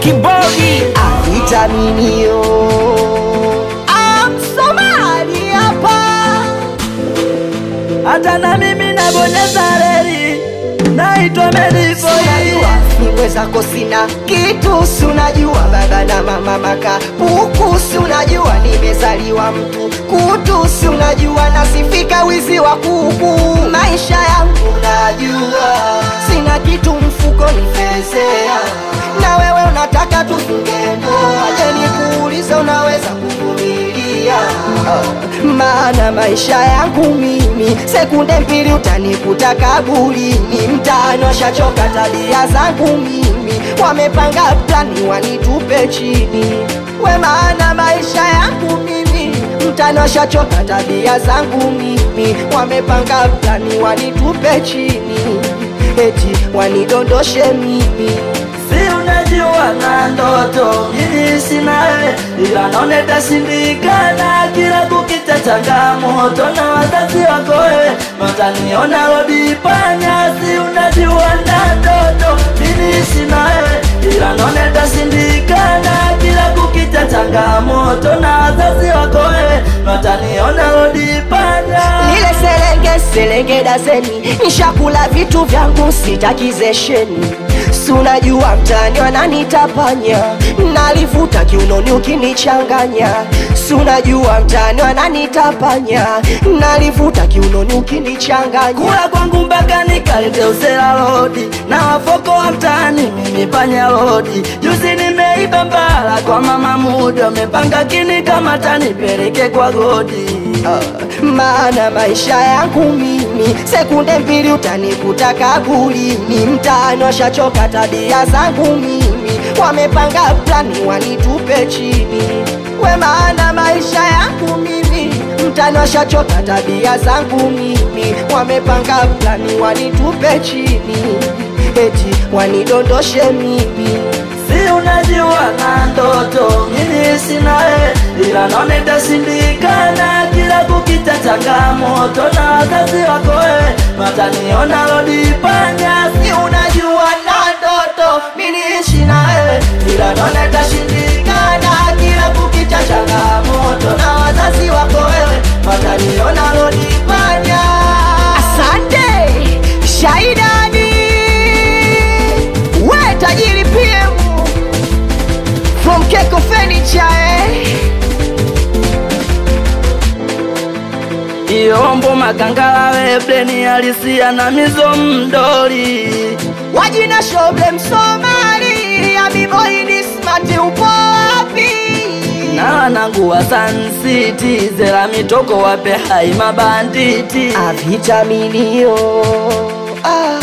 Kibodi vitaminio Somali hapa. hata na mimi nabonyeza reli naitwa Medifoi. Niwe zako sina kitu, sunajua baba na mama maka puku, sunajua nimezaliwa mtu kutu, sunajua nasifika wizi wa kuku. Maisha yangu najua sina kitu mfuko nifezea, na wewe unataka tufunge ndoa. Je, nikuulize unaweza kuvumilia? Maana maisha yangu mimi sekunde mbili utanikuta kaburini. Mtaani washachoka tabia zangu mimi, wamepanga plani wanitupe chini. We maana maisha yangu mimi, mtaani washachoka tabia zangu mimi, wamepanga plani wanitupe chini, eti wanidondoshe mimi. Si unajua na ndoto mimi sinawe, ila naona itashindikana. Kila kukicha changamoto na wazazi wako wewe wataniona rodi panya. Si unajua na ndoto mimi sinawe, ila naona itashindikana. Kila kukicha changamoto na wazazi wako wewe wataniona rodi panya. Nile selenge dazeni, nishakula vitu vyangu sitakizesheni. Sunajua mtani wananitapanya, nalivuta kiunoni ukinichanganya. Sunajua mtani wananitapanya, nalivuta kiunoni ukinichanganya. Kula kwangu mpaka nikalete usela lodi, na wafoko wa mtani mimi panya lodi. Juzi nimeiba mbala kwa mama Mudi, wamepanga kini kama tanipeleke kwa godi. Maana maisha yangu mimi sekunde mbili utanikuta kaburini. Mtaani washachoka tabia zangu mimi, wamepanga plani wanitupe chini. We maana maisha yangu mimi, mtaani washachoka tabia zangu mimi, wamepanga plani wanitupe chini, eti wanidondoshe mimi. Si unajua na ndoto mimi sinawe, ila naona itashindikana. Kila kukicha changamoto na wazazi wako wewe wataniona rodi panya. Si unajua na ndoto mimi sinawe, ila naona itashindikana. Kila kukicha changamoto na wazazi wako wewe wataniona rodi panya. Asante Shaidani, we tajiri PM from Keko Furniture. Iombo Makangala webleni alisia na mizo mdoli, Wajina shoble Msomali ya biboi ni smart, upo wapi? na wanangu wa Sun City zera mitoko wape hai mabanditi. Vitaminio